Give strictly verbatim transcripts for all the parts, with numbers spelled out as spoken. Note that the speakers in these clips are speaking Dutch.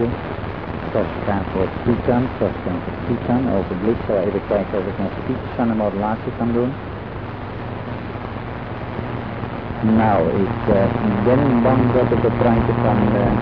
Tosti. Tosti staat voor Titan, Tosti en voor Titan. Ogenblik, zal even kijken of ik nog iets aan de modulatie kan doen. Nou, ik uh, ben bang dat het het randje van, uh,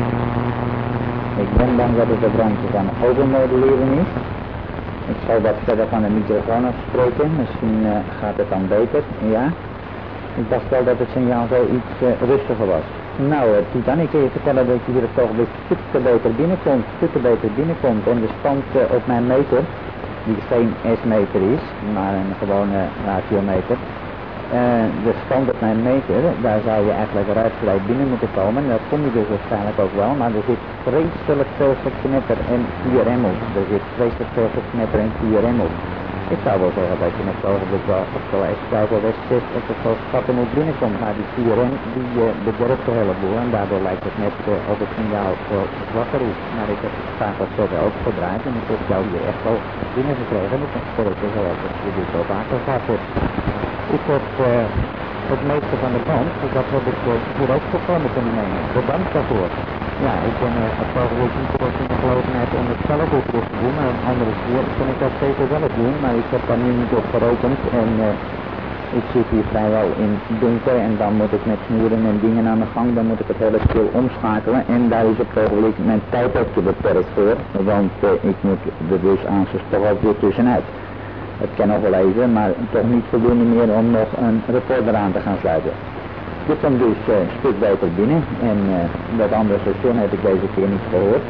ik ben bang dat het het randje van overmoduleren is. Ik zal wat verder van de microfoon afspreken, misschien uh, gaat het dan beter, ja. Ik dacht wel dat het signaal zo iets uh, rustiger was. Nou, uh, Titan, ik wil je vertellen dat je hier het ogenblik stukken beter binnenkomt, stukken beter binnenkomt. En de stand uh, op mijn meter, die geen S-meter is, maar een gewone ratiometer. Uh, de stand op mijn meter, daar zou je eigenlijk ruimtevrij binnen moeten komen. En dat kom je dus waarschijnlijk ook wel, maar er zit vreselijk veel geknetter en Q R M op. Er zit vreselijk veel geknetter en Q R M op. Ik zou wel zeggen dat je met het ogenblik wel op de S vijf of S zes of zo stappen moet binnenkomen. Maar die Q R M die uh, bederft de hele boel en daardoor lijkt het net uh, of het signaal veel zwakker is. Maar ik heb het vaak al verder ook gedraaid en ik heb jou hier echt wel binnengekregen met een sterke zoals je dit al vaker gehad hebt. Ik heb uh, het meeste van de band, dus dat heb ik uh, hier ook voorkomen kunnen nemen. Bedankt daarvoor. Ja, ik ben uh, het ogenblik niet terug in de gelegenheid om het zelf ook terug te doen, maar een andere keer kan ik dat zeker wel doen, maar ik heb daar nu niet op gerekend en uh, ik zit hier vrijwel in donker en dan moet ik met snoeren en dingen aan de gang, dan moet ik het hele stil omschakelen en daar is op het ogenblik mijn tijd ook te beperkt voor, want uh, ik moet er dus aan toch ook weer tussenuit. Het kan nog wel even, maar toch niet voldoende meer om nog een recorder aan te gaan sluiten. Dit komt dus uh, een stuk beter binnen en uh, dat andere station heb ik deze keer niet gehoord.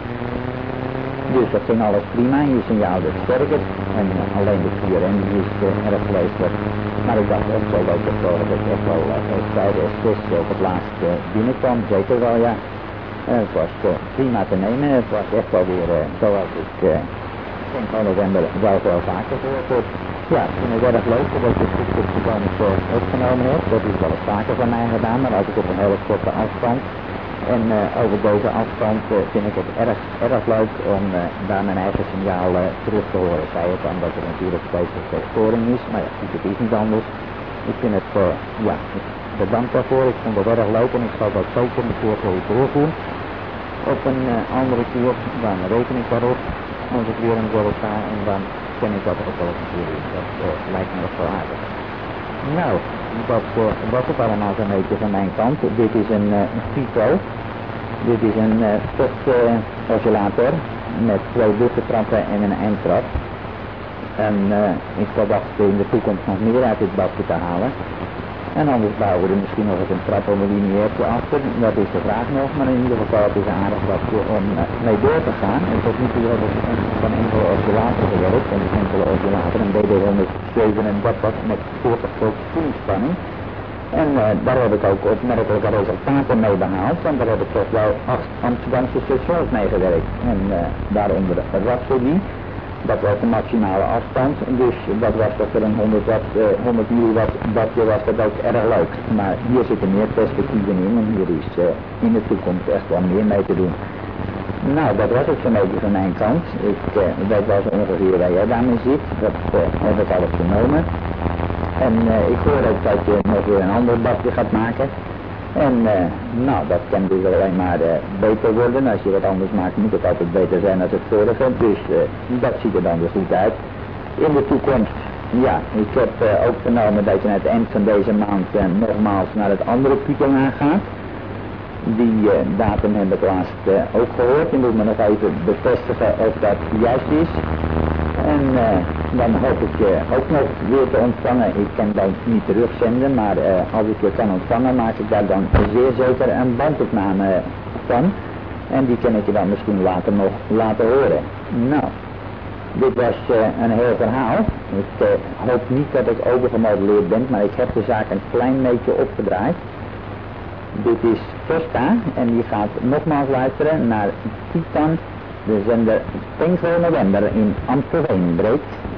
Dus dat ging alles prima, je signaal is sterker en uh, alleen de Q R M is uh, erg leesbaar. Maar ik dacht echt wel dat ik dat ik echt wel uh, bij de S zes op het laatst uh, binnenkwam, zeker wel ja. Uh, het was uh, prima te nemen, het was echt wel weer uh, zoals ik uh, van november wel veel vaker gehoord heb. Ja, ik vind het erg leuk dat je het goed gewoon uh, opgenomen hebt. Dat is wel eens vaker van mij gedaan, maar altijd op een hele korte afstand. En uh, over deze afstand uh, vind ik het erg, erg leuk om uh, daar mijn eigen signaal uh, terug te horen. Zij het dan dat er natuurlijk steeds een storing is, maar ja, het is niet anders. Ik vind het, uh, ja, bedankt daarvoor. Ik vond het erg leuk en ik zal dat zeker een keer voor je terugdoen. Op een uh, andere keer, dan reken ik daarop. Als ik weer een dorp sta en dan ken ik dat ook wel eens natuurlijk. Dat uh, lijkt me nog wel aardig. Nou, dat uh, was het allemaal zo'n beetje van mijn kant. Dit is een uh, Pico. Dit is een uh, post uh, oscillator met twee buffertrappen en een eindtrap. En uh, ik verwacht in de toekomst nog meer uit dit bakje te halen. En anders bouwen we er misschien nog eens een trap om een lineairtje achter. Dat is de vraag nog, maar in ieder geval het is een aardig bakje om uh, mee door te gaan. En tot nu toe hebben we van enkele oscillator gewerkt. En die enkele oscillator, een D D honderdzevenendertig met veertig volt spoelspanning. En uh, daar heb ik ook opmerkelijke resultaten mee behaald. Want daar heb ik toch wel acht Amsterdamse stations mee gewerkt. En uh, daaronder de Rhapsody. Dat was de maximale afstand, dus dat was toch voor een honderd watt, uh, honderd milliwatt badje was dat ook erg leuk. Maar hier zitten meer perspectieven in en hier is uh, in de toekomst echt wel meer mee te doen. Nou, dat was het zo'n beetje van mijn kant. Ik uh, weet wel zo ongeveer waar jij daarmee zit, dat uh, heb ik alles genomen. En uh, ik hoor ook dat je nog weer een ander badje gaat maken. En uh, nou, dat kan dus alleen maar uh, beter worden. Als je wat anders maakt, moet het altijd beter zijn dan het vorige. Dus uh, dat ziet er dan weer goed uit. In de toekomst, ja, ik heb uh, ook vernomen dat je aan het eind van deze maand uh, nogmaals naar het andere Pico aangaat. Die uh, datum heb ik laatst uh, ook gehoord. Ik moet me nog even bevestigen of dat juist is. En uh, dan hoop ik uh, ook nog weer te ontvangen. Ik kan dan niet terugzenden, maar uh, als ik je kan ontvangen, maak ik daar dan zeer zeker een bandopname van. En die kan ik je dan misschien later nog laten horen. Nou, dit was uh, een heel verhaal. Ik uh, hoop niet dat ik overgemodelleerd ben, maar ik heb de zaak een klein beetje opgedraaid. Dit is Vesta en die gaat nogmaals luisteren naar Titan. De zender Pinkster November in Amstelveen breekt.